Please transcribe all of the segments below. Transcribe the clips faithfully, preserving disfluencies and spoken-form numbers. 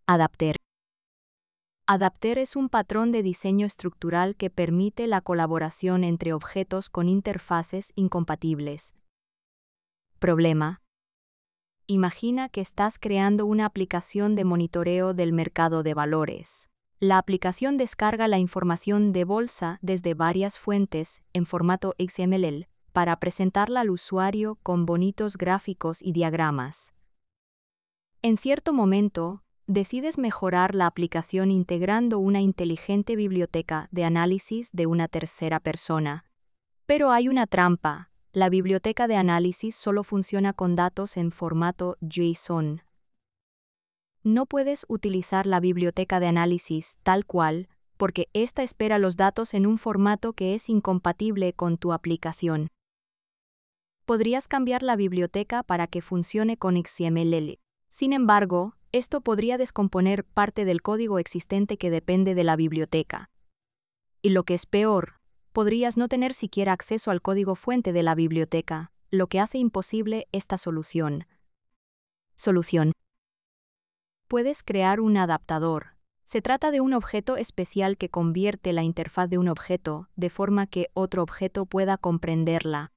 Adapter. Adapter es un patrón de diseño estructural que permite la colaboración entre objetos con interfaces incompatibles. Problema. Imagina que estás creando una aplicación de monitoreo del mercado de valores. La aplicación descarga la información de bolsa desde varias fuentes en formato X M L para presentarla al usuario con bonitos gráficos y diagramas. En cierto momento, decides mejorar la aplicación integrando una inteligente biblioteca de análisis de una tercera persona. Pero hay una trampa. La biblioteca de análisis solo funciona con datos en formato JSON. No puedes utilizar la biblioteca de análisis tal cual, porque ésta espera los datos en un formato que es incompatible con tu aplicación. Podrías cambiar la biblioteca para que funcione con X M L. Sin embargo, esto podría descomponer parte del código existente que depende de la biblioteca. Y lo que es peor, podrías no tener siquiera acceso al código fuente de la biblioteca, lo que hace imposible esta solución. Solución. Puedes crear un adaptador. Se trata de un objeto especial que convierte la interfaz de un objeto de forma que otro objeto pueda comprenderla.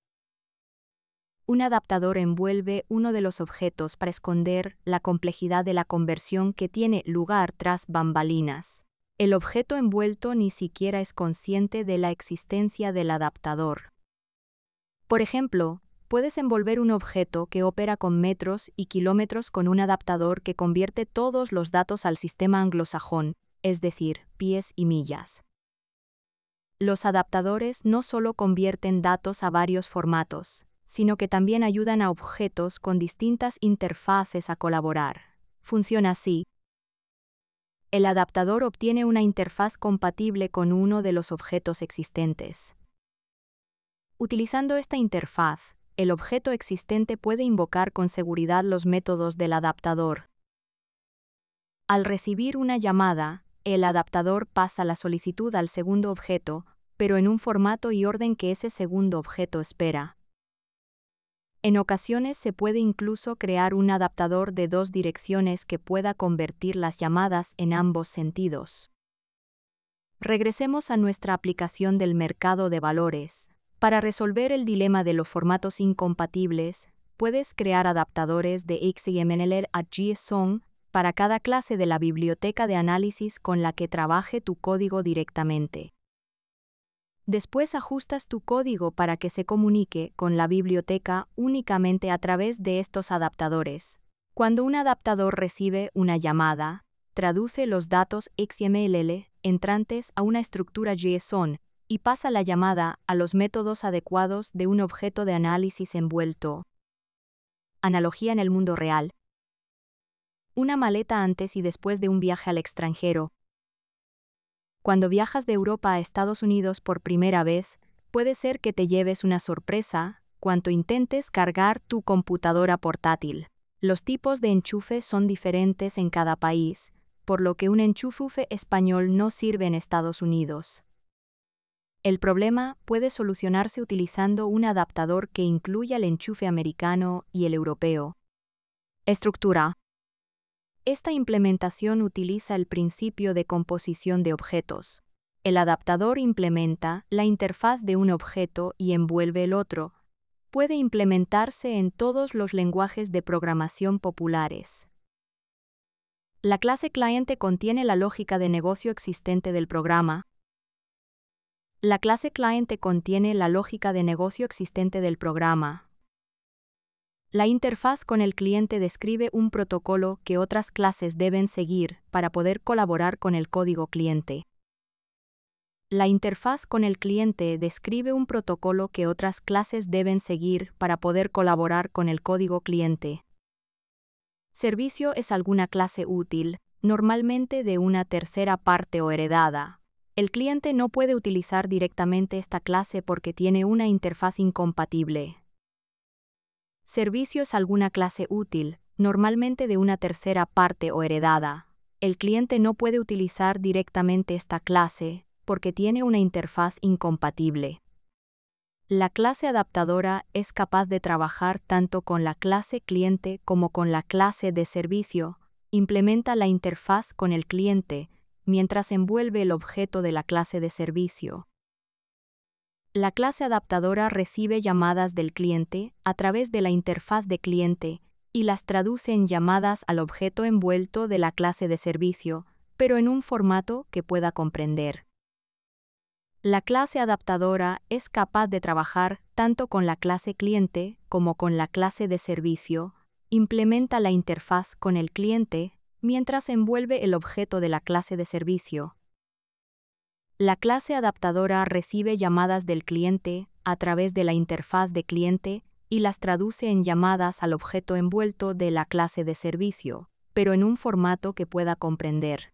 Un adaptador envuelve uno de los objetos para esconder la complejidad de la conversión que tiene lugar tras bambalinas. El objeto envuelto ni siquiera es consciente de la existencia del adaptador. Por ejemplo, puedes envolver un objeto que opera con metros y kilómetros con un adaptador que convierte todos los datos al sistema anglosajón, es decir, pies y millas. Los adaptadores no solo convierten datos a varios formatos, sino que también ayudan a objetos con distintas interfaces a colaborar. Funciona así. El adaptador obtiene una interfaz compatible con uno de los objetos existentes. Utilizando esta interfaz, el objeto existente puede invocar con seguridad los métodos del adaptador. Al recibir una llamada, el adaptador pasa la solicitud al segundo objeto, pero en un formato y orden que ese segundo objeto espera. En ocasiones se puede incluso crear un adaptador de dos direcciones que pueda convertir las llamadas en ambos sentidos. Regresemos a nuestra aplicación del mercado de valores. Para resolver el dilema de los formatos incompatibles, puedes crear adaptadores de X M L a JSON para cada clase de la biblioteca de análisis con la que trabaje tu código directamente. Después ajustas tu código para que se comunique con la biblioteca únicamente a través de estos adaptadores. Cuando un adaptador recibe una llamada, traduce los datos X M L entrantes a una estructura JSON y pasa la llamada a los métodos adecuados de un objeto de análisis envuelto. Analogía en el mundo real. Una maleta antes y después de un viaje al extranjero. Cuando viajas de Europa a Estados Unidos por primera vez, puede ser que te lleves una sorpresa cuando intentes cargar tu computadora portátil. Los tipos de enchufe son diferentes en cada país, por lo que un enchufe español no sirve en Estados Unidos. El problema puede solucionarse utilizando un adaptador que incluya el enchufe americano y el europeo. Estructura. Esta implementación utiliza el principio de composición de objetos. El adaptador implementa la interfaz de un objeto y envuelve el otro. Puede implementarse en todos los lenguajes de programación populares. La clase cliente contiene la lógica de negocio existente del programa. La clase cliente contiene la lógica de negocio existente del programa. La interfaz con el cliente describe un protocolo que otras clases deben seguir para poder colaborar con el código cliente. La interfaz con el cliente describe un protocolo que otras clases deben seguir para poder colaborar con el código cliente. Servicio es alguna clase útil, normalmente de una tercera parte o heredada. El cliente no puede utilizar directamente esta clase porque tiene una interfaz incompatible. Servicio es alguna clase útil, normalmente de una tercera parte o heredada. El cliente no puede utilizar directamente esta clase porque tiene una interfaz incompatible. La clase adaptadora es capaz de trabajar tanto con la clase cliente como con la clase de servicio, implementa la interfaz con el cliente mientras envuelve el objeto de la clase de servicio. La clase adaptadora recibe llamadas del cliente a través de la interfaz de cliente y las traduce en llamadas al objeto envuelto de la clase de servicio, pero en un formato que pueda comprender. La clase adaptadora es capaz de trabajar tanto con la clase cliente como con la clase de servicio, implementa la interfaz con el cliente mientras envuelve el objeto de la clase de servicio. La clase adaptadora recibe llamadas del cliente a través de la interfaz de cliente y las traduce en llamadas al objeto envuelto de la clase de servicio, pero en un formato que pueda comprender.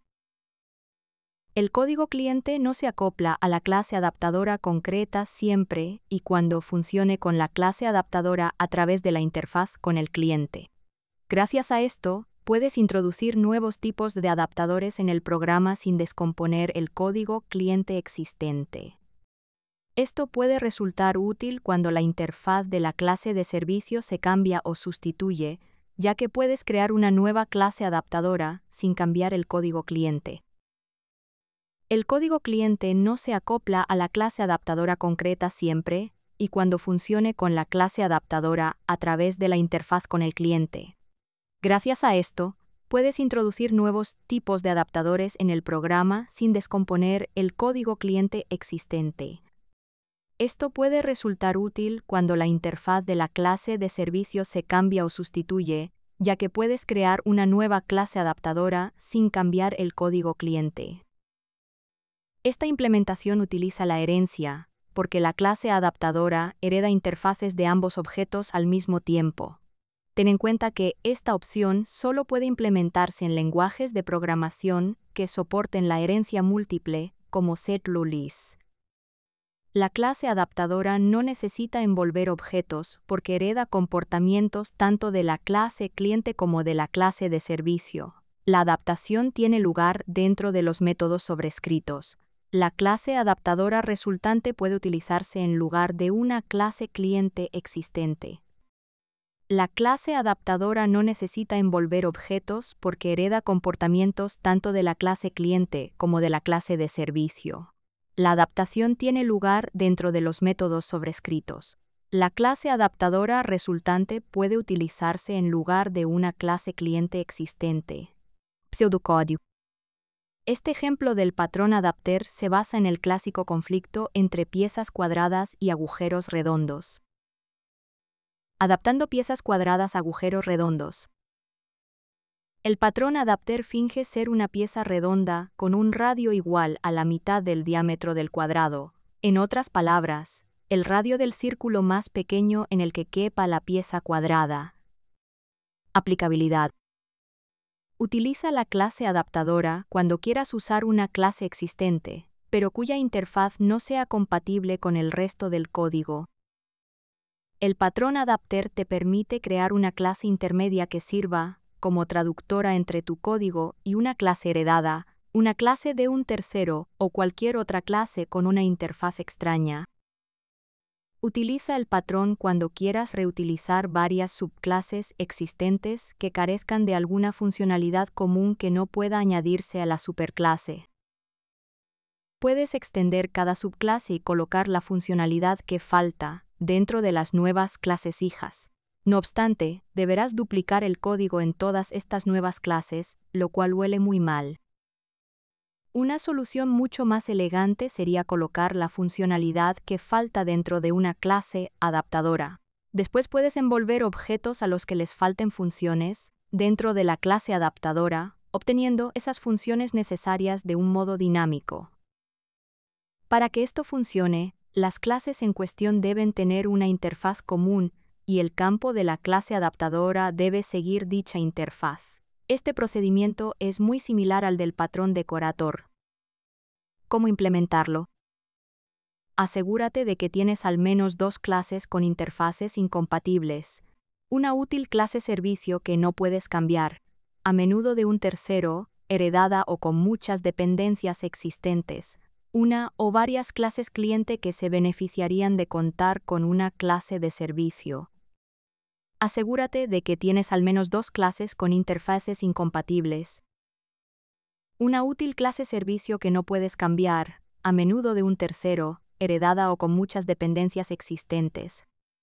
El código cliente no se acopla a la clase adaptadora concreta siempre y cuando funcione con la clase adaptadora a través de la interfaz con el cliente. Gracias a esto, puedes introducir nuevos tipos de adaptadores en el programa sin descomponer el código cliente existente. Esto puede resultar útil cuando la interfaz de la clase de servicio se cambia o sustituye, ya que puedes crear una nueva clase adaptadora sin cambiar el código cliente. El código cliente no se acopla a la clase adaptadora concreta siempre y cuando funcione con la clase adaptadora a través de la interfaz con el cliente. Gracias a esto, puedes introducir nuevos tipos de adaptadores en el programa sin descomponer el código cliente existente. Esto puede resultar útil cuando la interfaz de la clase de servicio se cambia o sustituye, ya que puedes crear una nueva clase adaptadora sin cambiar el código cliente. Esta implementación utiliza la herencia, porque la clase adaptadora hereda interfaces de ambos objetos al mismo tiempo. Ten en cuenta que esta opción solo puede implementarse en lenguajes de programación que soporten la herencia múltiple, como setLulis. La clase adaptadora no necesita envolver objetos porque hereda comportamientos tanto de la clase cliente como de la clase de servicio. La adaptación tiene lugar dentro de los métodos sobrescritos. La clase adaptadora resultante puede utilizarse en lugar de una clase cliente existente. La clase adaptadora no necesita envolver objetos porque hereda comportamientos tanto de la clase cliente como de la clase de servicio. La adaptación tiene lugar dentro de los métodos sobrescritos. La clase adaptadora resultante puede utilizarse en lugar de una clase cliente existente. Pseudocódigo. Este ejemplo del patrón adapter se basa en el clásico conflicto entre piezas cuadradas y agujeros redondos. Adaptando piezas cuadradas a agujeros redondos. El patrón adapter finge ser una pieza redonda con un radio igual a la mitad del diámetro del cuadrado. En otras palabras, el radio del círculo más pequeño en el que quepa la pieza cuadrada. Aplicabilidad. Utiliza la clase adaptadora cuando quieras usar una clase existente, pero cuya interfaz no sea compatible con el resto del código. El patrón adapter te permite crear una clase intermedia que sirva como traductora entre tu código y una clase heredada, una clase de un tercero o cualquier otra clase con una interfaz extraña. Utiliza el patrón cuando quieras reutilizar varias subclases existentes que carezcan de alguna funcionalidad común que no pueda añadirse a la superclase. Puedes extender cada subclase y colocar la funcionalidad que falta dentro de las nuevas clases hijas. No obstante, deberás duplicar el código en todas estas nuevas clases, lo cual huele muy mal. Una solución mucho más elegante sería colocar la funcionalidad que falta dentro de una clase adaptadora. Después puedes envolver objetos a los que les falten funciones dentro de la clase adaptadora, obteniendo esas funciones necesarias de un modo dinámico. Para que esto funcione, las clases en cuestión deben tener una interfaz común y el campo de la clase adaptadora debe seguir dicha interfaz. Este procedimiento es muy similar al del patrón decorator. ¿Cómo implementarlo? Asegúrate de que tienes al menos dos clases con interfaces incompatibles. Una útil clase servicio que no puedes cambiar, a menudo de un tercero, heredada o con muchas dependencias existentes. Una o varias clases cliente que se beneficiarían de contar con una clase de servicio. Asegúrate de que tienes al menos dos clases con interfaces incompatibles. Una útil clase servicio que no puedes cambiar, a menudo de un tercero, heredada o con muchas dependencias existentes.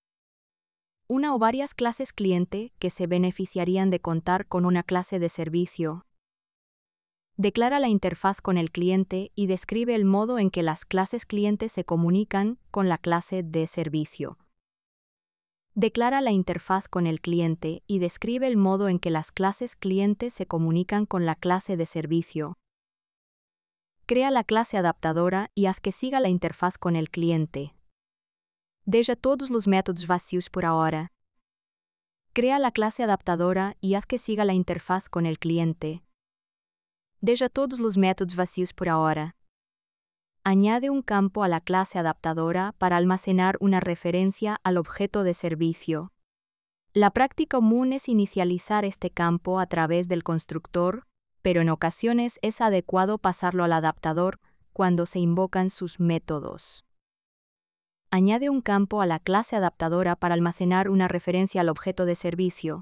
Una o varias clases cliente que se beneficiarían de contar con una clase de servicio. Declara la interfaz con el cliente y describe el modo en que las clases clientes se comunican con la clase de servicio. Declara la interfaz con el cliente y describe el modo en que las clases clientes se comunican con la clase de servicio. Crea la clase adaptadora y haz que siga la interfaz con el cliente. Deja todos los métodos vacíos por ahora. Crea la clase adaptadora y haz que siga la interfaz con el cliente. Deja todos los métodos vacíos por ahora. Añade un campo a la clase adaptadora para almacenar una referencia al objeto de servicio. La práctica común es inicializar este campo a través del constructor, pero en ocasiones es adecuado pasarlo al adaptador cuando se invocan sus métodos. Añade un campo a la clase adaptadora para almacenar una referencia al objeto de servicio.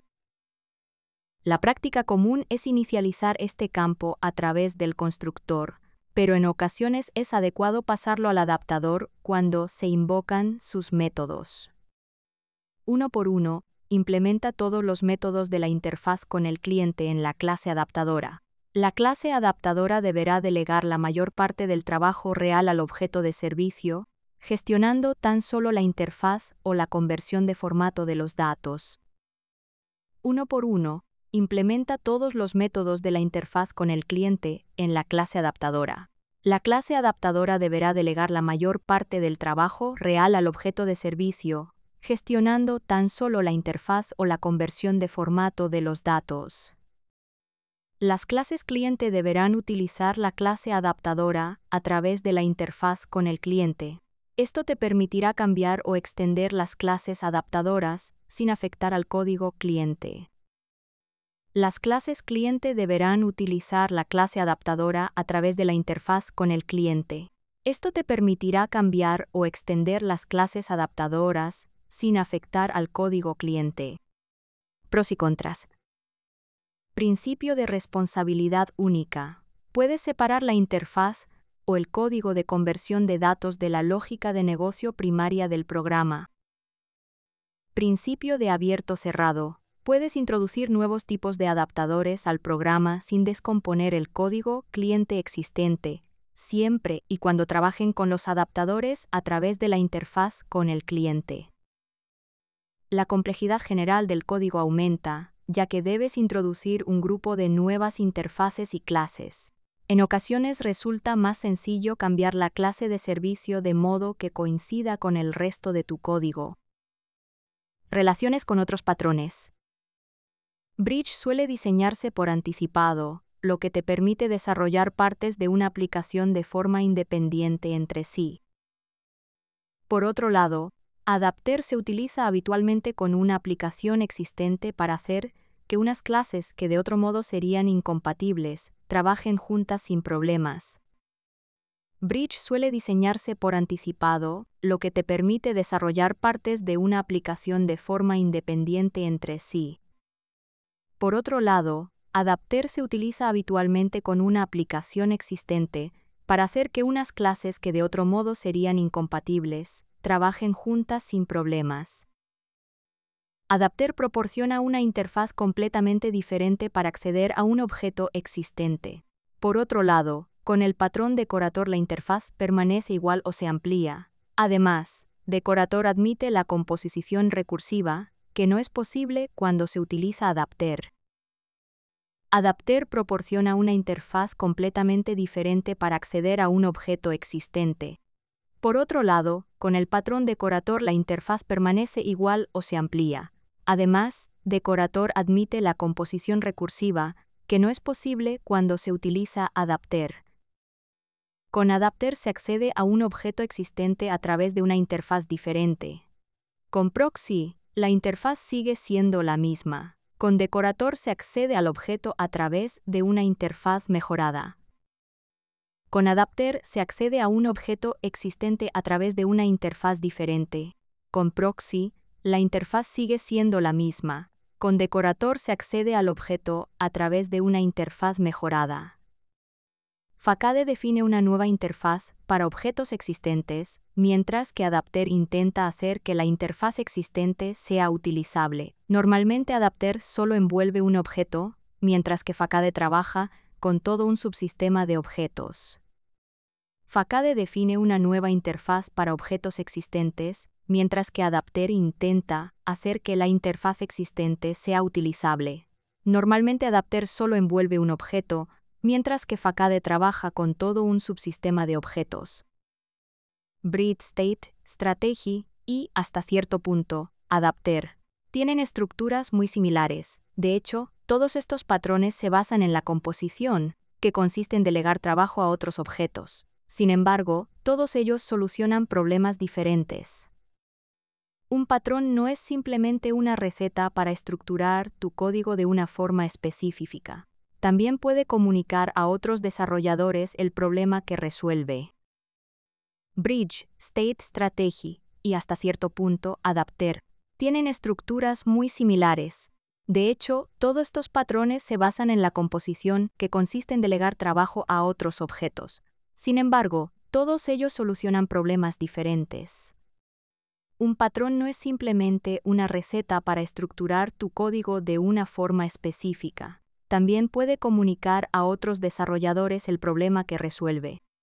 La práctica común es inicializar este campo a través del constructor, pero en ocasiones es adecuado pasarlo al adaptador cuando se invocan sus métodos. Uno por uno, implementa todos los métodos de la interfaz con el cliente en la clase adaptadora. La clase adaptadora deberá delegar la mayor parte del trabajo real al objeto de servicio, gestionando tan solo la interfaz o la conversión de formato de los datos. Uno por uno, implementa todos los métodos de la interfaz con el cliente en la clase adaptadora. La clase adaptadora deberá delegar la mayor parte del trabajo real al objeto de servicio, gestionando tan solo la interfaz o la conversión de formato de los datos. Las clases cliente deberán utilizar la clase adaptadora a través de la interfaz con el cliente. Esto te permitirá cambiar o extender las clases adaptadoras sin afectar al código cliente. Las clases cliente deberán utilizar la clase adaptadora a través de la interfaz con el cliente. Esto te permitirá cambiar o extender las clases adaptadoras sin afectar al código cliente. Pros y contras. Principio de responsabilidad única. Puedes separar la interfaz o el código de conversión de datos de la lógica de negocio primaria del programa. Principio de abierto-cerrado. Puedes introducir nuevos tipos de adaptadores al programa sin descomponer el código cliente existente, siempre y cuando trabajen con los adaptadores a través de la interfaz con el cliente. La complejidad general del código aumenta, ya que debes introducir un grupo de nuevas interfaces y clases. En ocasiones resulta más sencillo cambiar la clase de servicio de modo que coincida con el resto de tu código. Relaciones con otros patrones. Bridge suele diseñarse por anticipado, lo que te permite desarrollar partes de una aplicación de forma independiente entre sí. Por otro lado, Adapter se utiliza habitualmente con una aplicación existente para hacer que unas clases que de otro modo serían incompatibles trabajen juntas sin problemas. Bridge suele diseñarse por anticipado, lo que te permite desarrollar partes de una aplicación de forma independiente entre sí. Por otro lado, Adapter se utiliza habitualmente con una aplicación existente para hacer que unas clases que de otro modo serían incompatibles trabajen juntas sin problemas. Adapter proporciona una interfaz completamente diferente para acceder a un objeto existente. Por otro lado, con el patrón decorator la interfaz permanece igual o se amplía. Además, decorator admite la composición recursiva, que no es posible cuando se utiliza Adapter. Adapter proporciona una interfaz completamente diferente para acceder a un objeto existente. Por otro lado, con el patrón decorator la interfaz permanece igual o se amplía. Además, decorator admite la composición recursiva, que no es posible cuando se utiliza Adapter. Con Adapter se accede a un objeto existente a través de una interfaz diferente. Con Proxy, la interfaz sigue siendo la misma. Con decorator se accede al objeto a través de una interfaz mejorada. Con Adapter se accede a un objeto existente a través de una interfaz diferente. Con Proxy, la interfaz sigue siendo la misma. Con Decorator se accede al objeto a través de una interfaz mejorada. Facade define una nueva interfaz para objetos existentes, mientras que Adapter intenta hacer que la interfaz existente sea utilizable. Normalmente Adapter solo envuelve un objeto, mientras que Facade trabaja con todo un subsistema de objetos. Facade define una nueva interfaz para objetos existentes, mientras que Adapter intenta hacer que la interfaz existente sea utilizable. Normalmente Adapter solo envuelve un objeto, mientras que Facade trabaja con todo un subsistema de objetos. Bridge State, Strategy y, hasta cierto punto, Adapter tienen estructuras muy similares. De hecho, todos estos patrones se basan en la composición, que consiste en delegar trabajo a otros objetos. Sin embargo, todos ellos solucionan problemas diferentes. Un patrón no es simplemente una receta para estructurar tu código de una forma específica. También puede comunicar a otros desarrolladores el problema que resuelve. Bridge, State Strategy y hasta cierto punto Adapter tienen estructuras muy similares. De hecho, todos estos patrones se basan en la composición que consiste en delegar trabajo a otros objetos. Sin embargo, todos ellos solucionan problemas diferentes. Un patrón no es simplemente una receta para estructurar tu código de una forma específica. También puede comunicar a otros desarrolladores el problema que resuelve.